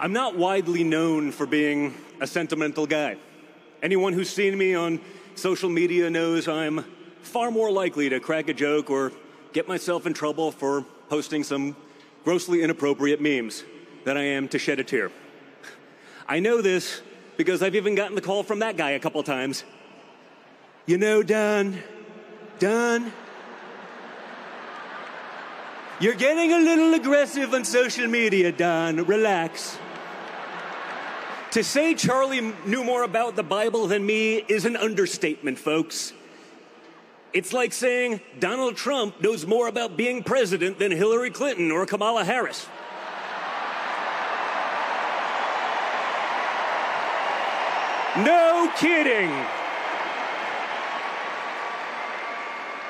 I'm not widely known for being a sentimental guy. Anyone who's seen me on social media knows I'm far more likely to crack a joke or get myself in trouble for posting some grossly inappropriate memes than I am to shed a tear. I know this because I've even gotten the call from that guy a couple times. You know, Don, you're getting a little aggressive on social media, Don. Relax. To say Charlie knew more about the Bible than me is an understatement, folks. It's like saying Donald Trump knows more about being president than Hillary Clinton or Kamala Harris. No kidding.